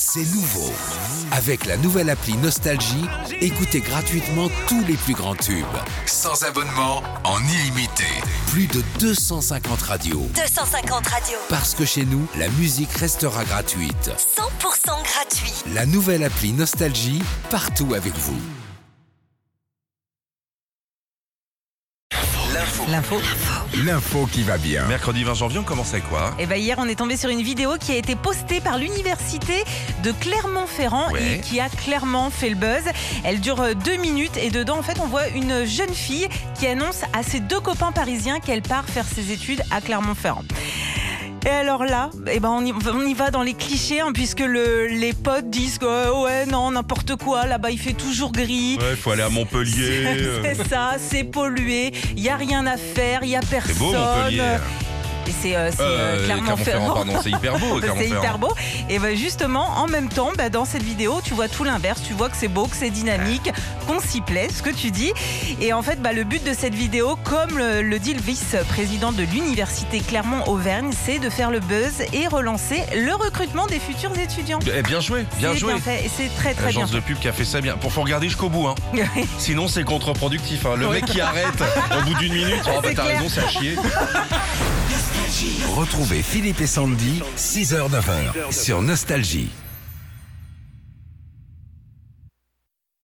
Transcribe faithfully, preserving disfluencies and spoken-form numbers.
C'est nouveau. Avec la nouvelle appli Nostalgie, écoutez gratuitement tous les plus grands tubes. Sans abonnement, en illimité. Plus de deux cent cinquante radios. deux cent cinquante radios. Parce que chez nous, la musique restera gratuite. cent pour cent gratuit. La nouvelle appli Nostalgie, partout avec vous. L'info. L'info. L'info qui va bien. Mercredi vingt janvier, on commence avec quoi? Et ben hier, on est tombé sur une vidéo qui a été postée par l'université de Clermont-Ferrand Ouais. et qui a clairement fait le buzz. Elle dure deux minutes et dedans, en fait, on voit une jeune fille qui annonce à ses deux copains parisiens qu'elle part faire ses études à Clermont-Ferrand. Et alors là, eh ben on, y, on y va dans les clichés, hein, puisque le, les potes disent que euh, ouais, non, n'importe quoi, là-bas il fait toujours gris. Ouais, il faut aller à Montpellier. C'est ça, c'est pollué, il n'y a rien à faire, il n'y a personne. C'est beau Montpellier. Et c'est, euh, c'est euh, Euh, Clermont-Ferrand. pardon, c'est hyper beau. C'est Clermont-Ferrand. hyper beau. Et ben justement, en même temps, bah, dans cette vidéo, tu vois tout l'inverse. Tu vois que c'est beau, que c'est dynamique, qu'on s'y plaît, ce que tu dis. Et en fait, bah, le but de cette vidéo, comme le, le dit le vice-président de l'université Clermont-Auvergne, c'est de faire le buzz et relancer le recrutement des futurs étudiants. Eh, bien joué, bien C'est joué. bien fait. Et c'est très très bien. L'agence de pub qui a fait ça bien. Pour faut regarder jusqu'au bout, hein. Sinon c'est contre-productif. Hein. Le Oui. mec qui arrête au bout d'une minute, oh bah C'est t'as clair. raison, c'est à chier. Retrouvez Philippe et Sandy, six heures neuf heures, sur Nostalgie.